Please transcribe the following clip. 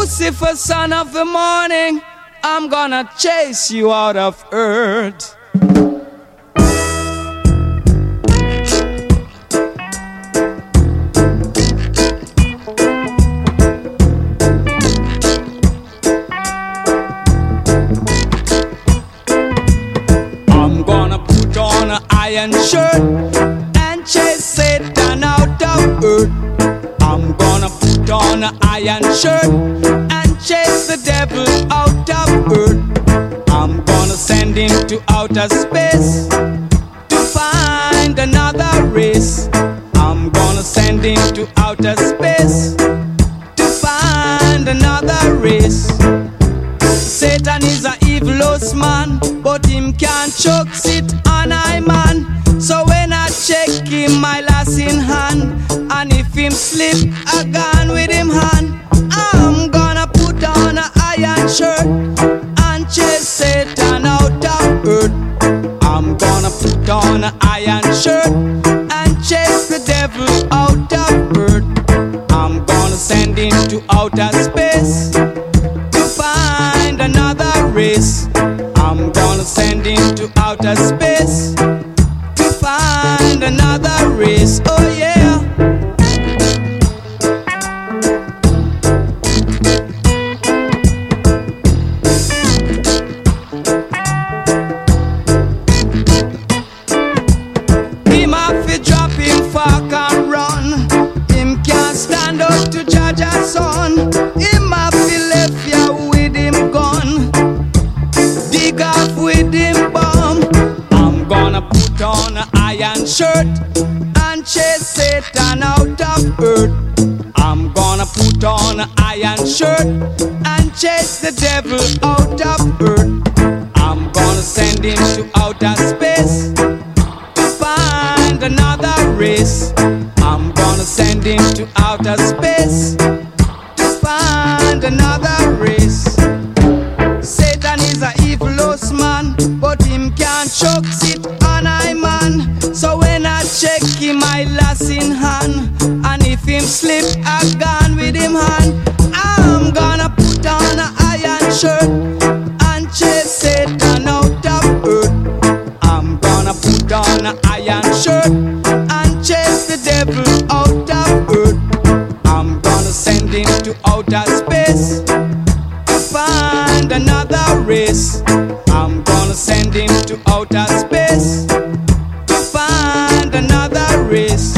Lucifer, son of the morning, I'm gonna chase you out of earth. I'm gonna put on an iron shirt and chase Satan out of earth. I'm gonna put on an iron shirt and chase the devil out of earth. I'm gonna send him to outer space to find another race. I'm gonna send him to outer space to find another race. Satan is a evilous man, but him can't choke sit on I man. So when I check him, my lass in hand, and if him slip, I gone with him hand. I'm gonna put on an iron shirt and chase Satan out of earth. I'm gonna put on an iron shirt and chase the devil out of earth. I'm gonna send him to outer space to find another race. I'm gonna send him to outer space to find another race. Oh yeah. Him have to drop him fork and run. Him can't stand up to judge a son. Him have to left ya with him gun, dig off with him bomb. I'm gonna put on an iron shirt and chase Satan out of earth. I'm gonna put on an iron shirt and chase the devil out of earth. I'm gonna send him to outer space to find another race. I'm gonna send him to outer space to find another race. Satan is a evilous man, but him can't choke sit on I man. So when I check him, I lass in hand, and if him slip, I gone with him hand. I'm gonna put on an iron shirt and chase Satan out of earth. I'm gonna put on an iron shirt and chase the devil out of earth. I'm gonna send him to outer space to find another race. I'm gonna send him to outer space to find another race.